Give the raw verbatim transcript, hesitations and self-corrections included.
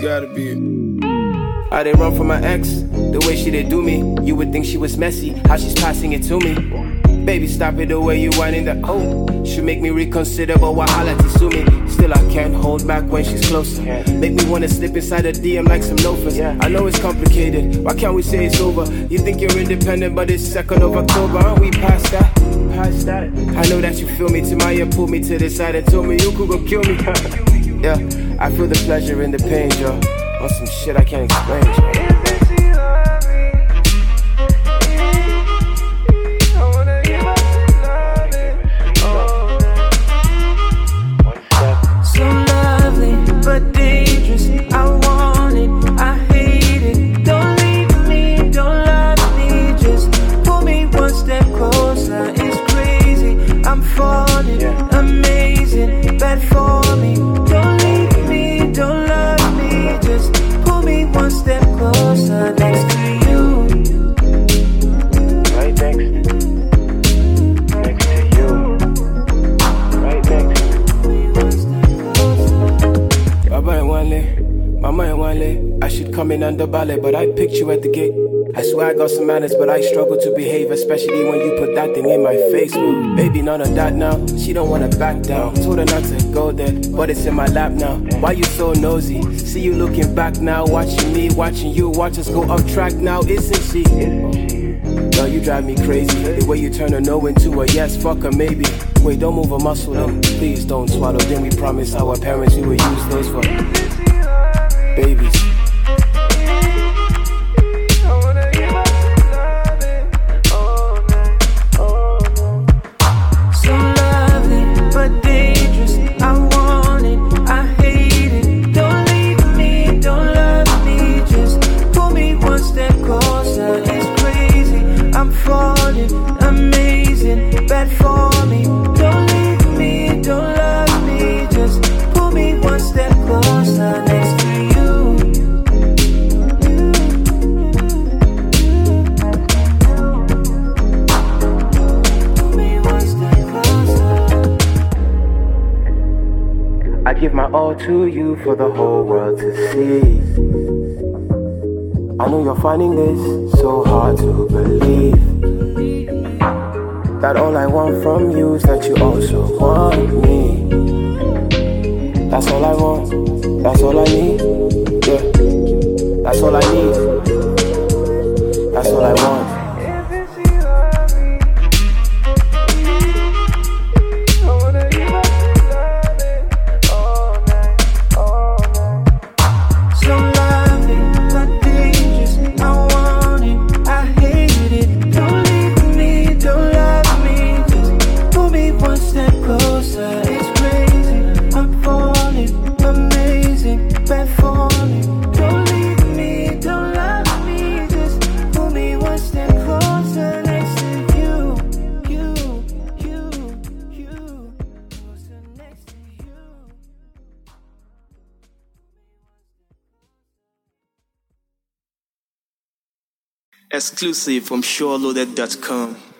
gotta be it. I didn't run from my ex, the way she did do me. You would think she was messy, how she's passing it to me. Baby, stop it the way you whining that oh. Should make me reconsider, but why holla to sue me? Still I can't hold back when she's closer. Make me wanna slip inside her D M like some loafers. I know it's complicated, why can't we say it's over? You think you're independent, but it's second of October. Aren't we past that? Past that? I know that you feel me, Timaya pulled me to the side and told me you could go kill me. Yeah, I feel the pleasure and the pain, yo. On some shit I can't explain, yo. But dangerous, I want it, I hate it. Don't leave me, don't love me, just pull me one step closer. It's crazy, I'm falling, amazing, bad for me. Don't leave me, don't love me, just pull me one step closer. Next to you, right next, next to you, right next. Baba and Wale, Mama and Wale. I should come in under ballet, but I picked you at the gate. I swear I got some manners, but I struggle to behave, especially when you put that thing in my face. Well, baby, none of that now. She don't wanna back down. Told her not to go there, but it's in my lap now. Why you so nosy? See you looking back now, watching me, watching you. Watch us go off track now, isn't she? Girl, you drive me crazy. The way you turn a no into a yes, fuck a maybe. Wait, don't move a muscle then. Please don't swallow. Then we promise our parents we would use those for babies. so lovely, but dangerous. I want it, I hate it. Don't leave me, don't love me, just pull me one step closer. It's crazy, I'm falling, amazing, bad for me. Don't leave me, don't love me, just pull me one step closer. Next to you. Pull me one step closer. I give my all to you for the whole world to see. I know you're finding this so hard to believe. That all I want from you is that you also want me. That's all I want, that's all I need. Yeah, that's all I need. That's all I want. So lovely, but dangerous. I want it, I hate it. Don't leave me, don't love me, just pull me one step closer. It's crazy, I'm falling, amazing, bad for me. Don't leave me, don't love me, just pull me one step closer. Next to you, you, you, you, closer next to you. Exclusive from SureLoaded dot com.